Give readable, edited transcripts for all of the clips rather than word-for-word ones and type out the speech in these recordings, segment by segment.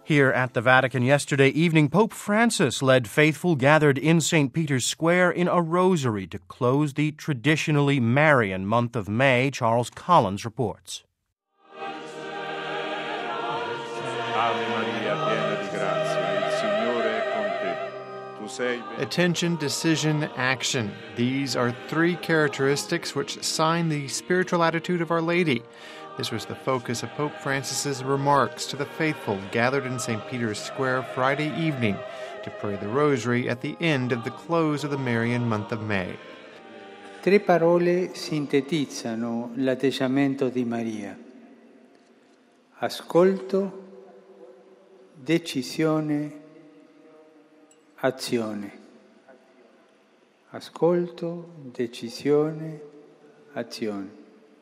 Here at the Vatican yesterday evening, Pope Francis led faithful gathered in St. Peter's Square in a rosary to close the traditionally Marian month of May. Charles Collins reports. Ave Maria, piena di grazia, il Signore è con te. Tu sei Attention, decision, action. These are three characteristics which sign the spiritual attitude of Our Lady. This was the focus of Pope Francis's remarks to the faithful gathered in St. Peter's Square Friday evening to pray the Rosary at the end of the close of the Marian month of May. Tre parole sintetizzano l'atteggiamento di Maria: ascolto, decisione, azione. Ascolto, decisione, azione.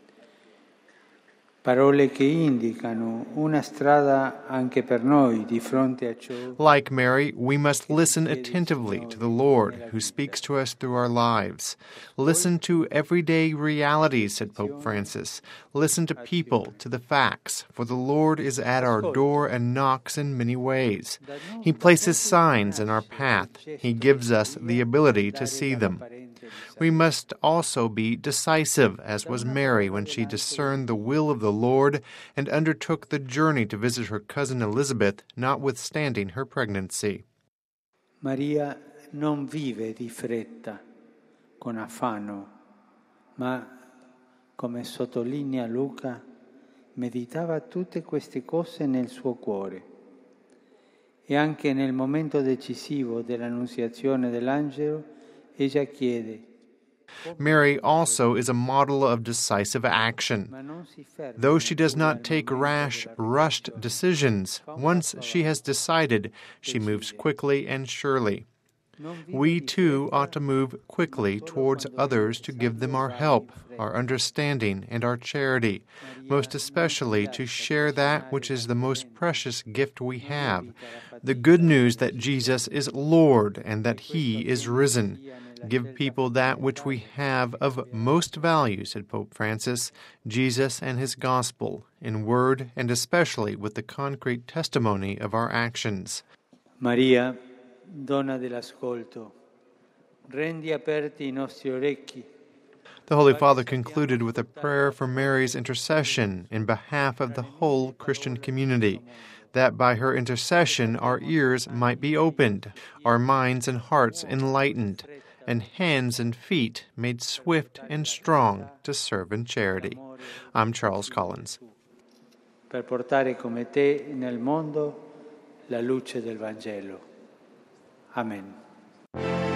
Parole che indicano una strada anche per noi di fronte a ciò. Like Mary, we must listen attentively to the Lord, who speaks to us through our lives. Listen to everyday realities, said Pope Francis. Listen to people, to the facts, for the Lord is at our door and knocks in many ways. He places signs in our path. He gives us the ability to see them. We must also be decisive, as was Mary when she discerned the will of the Lord and undertook the journey to visit her cousin Elizabeth, notwithstanding her pregnancy. Maria non vive di fretta, con affanno, ma, come sottolinea Luca, meditava tutte queste cose nel suo cuore. E anche nel momento decisivo dell'annunziazione dell'angelo, ella chiede. Mary also is a model of decisive action. Though she does not take rash, rushed decisions, once she has decided, she moves quickly and surely. We, too, ought to move quickly towards others to give them our help, our understanding, and our charity, most especially to share that which is the most precious gift we have, the good news that Jesus is Lord and that He is risen. Give people that which we have of most value, said Pope Francis, Jesus and His gospel, in word and especially with the concrete testimony of our actions. Maria, donna dell'ascolto, rendi aperti I nostri orecchi. The Holy Father concluded with a prayer for Mary's intercession in behalf of the whole Christian community, that by her intercession our ears might be opened, our minds and hearts enlightened, and hands and feet made swift and strong to serve in charity. I'm Charles Collins. Per portare come te nel mondo la luce del Vangelo. Amen.